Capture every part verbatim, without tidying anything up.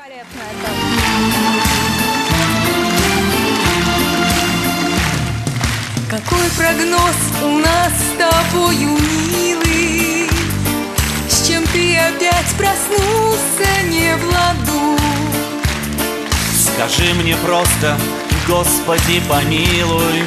Великолепно это. Какой прогноз у нас с тобою милый? С чем ты опять проснулся не в ладу? Скажи мне просто, Господи, помилуй,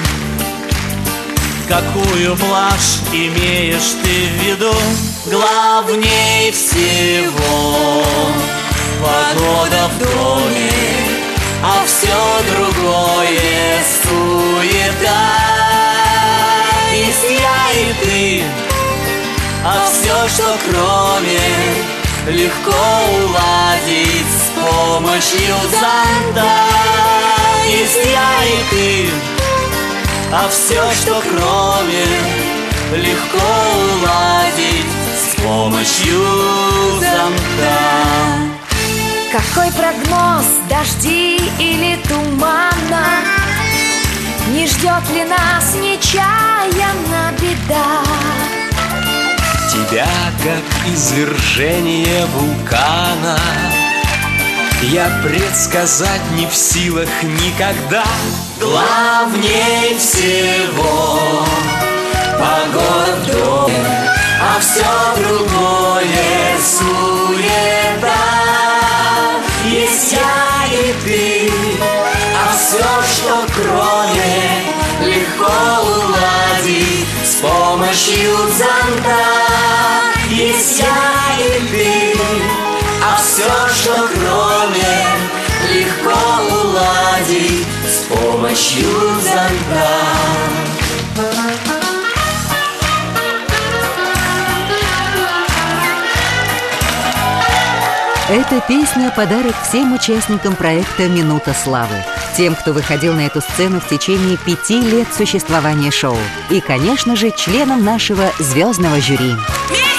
какую блажь имеешь ты в виду? Главней всего погода в доме, а все другое суета. Есть я и ты, а все, что кроме, легко уладить с помощью зонта. Есть я и ты, а все, что кроме, легко уладить с помощью зонта. Какой прогноз, дожди или тумана? Не ждет ли нас нечаянно беда? Тебя, как извержение вулкана, я предсказать не в силах никогда. Главней всего погода в доме, а все другое суета. Есть я и ты, а все, что кроме, легко уладить с помощью зонта. Есть я и ты, а все, что кроме, легко уладить с помощью зонта. Эта песня – подарок всем участникам проекта «Минута славы», тем, кто выходил на эту сцену в течение пяти лет существования шоу, и, конечно же, членам нашего звездного жюри.